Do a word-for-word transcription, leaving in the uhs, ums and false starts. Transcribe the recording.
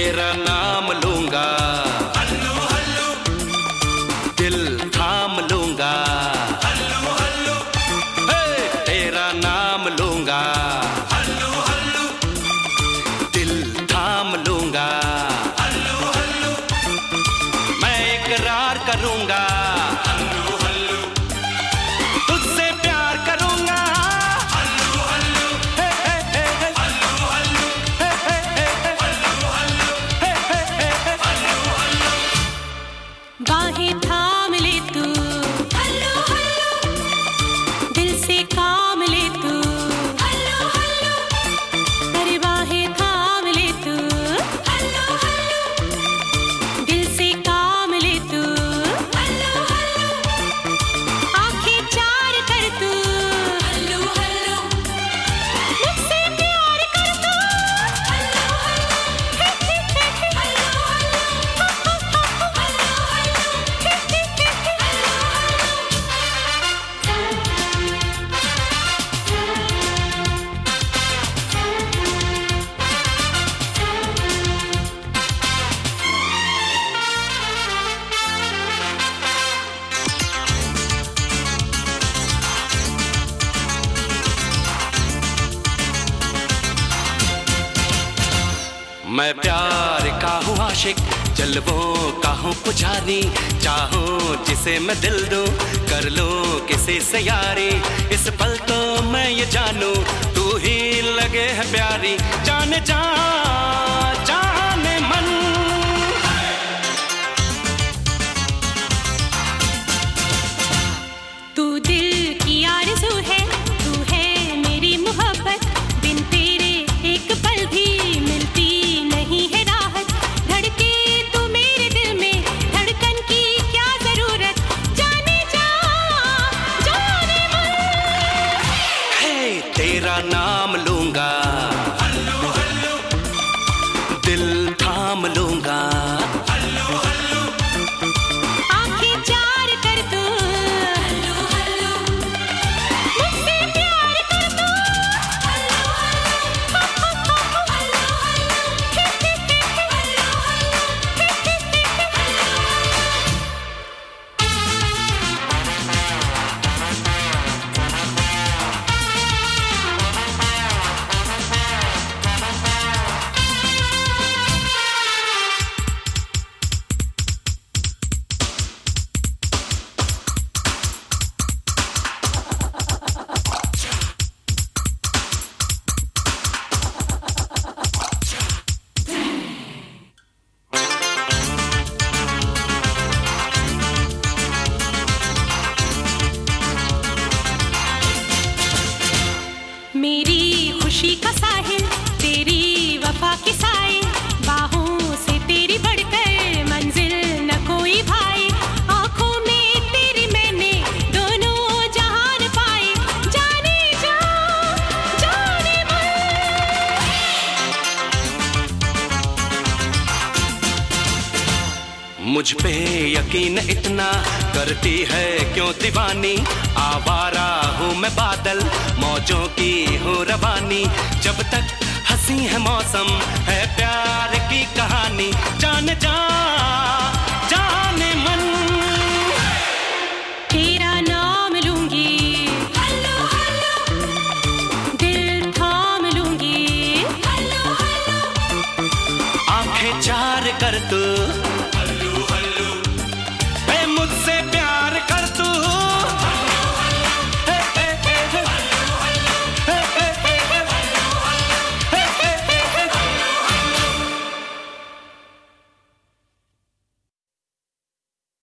तेरा नाम लूंगा, हल्लू हल्लू, दिल थाम लूंगा, हल्लू हल्लू, हे तेरा नाम लूंगा, हल्लू हल्लू, दिल थाम लूंगा, हल्लू हल्लू, मैं इकरार करूंगा, हल्लू हल्लू, तुझसे प्यार करूंगा, हल्लू हल्लू, हे हे हे हे, हल्लू हल्लू, हे हे हे हे, हल्लू हल्लू, हे हे हे हे। हल्लू हल्लू, बाहें थाम ले तू, हल्लू हल्लू, दिल से काम ले तू, हल्लू हल्लू, अरे बाहें थाम ले तू, हल्लू हल्लू, दिल से काम ले तू, हल्लू हल्लू, आंखें चार कर तू, हल्लू हल्लू, मुझसे प्यार कर तू, हल्लू हल्लू, हल्लू हल्लू, मैं प्यार का हूँ आशिक, जलवों का हूँ पुजारी, चाहूँ जिसे मैं दिल दूँ, कर लूँ किसी से यारी। इस पल तो मैं ये जानूँ, तू ही लगे है प्यारी, जाने जा जाने मन। तू दिल की आरज़ू है, तू है मेरी मोहब्बत, बिन तेरे एक पल भी मिलती नहीं है राहत, धड़के तू मेरे दिल में, धड़कन की क्या जरूरत, जाने जा जाने मन। हे तेरा नाम लूंगा, हल्लू हल्लू, दिल थाम लूंगा, हल्लू हल्लू, आंखें चार कर तू, हल्लू हल्लू, मुझसे प्यार कर तू, हल्लू हल्लू, हल्लू मेरी खुशी का साहिल, तेरी वफा की साए, बाहों से तेरी बढ़कर मंजिल न कोई भाई, आंखों में तेरी मैंने दोनों जहान पाए, जाने जा जाने मन। मुझ पे यकीन इतना करती है क्यों दीवानी, आवारा हूँ मैं बादल, मौजों की हूँ रवानी, जब तक हंसी है मौसम है प्यार की कहानी, जाने जा जाने मन।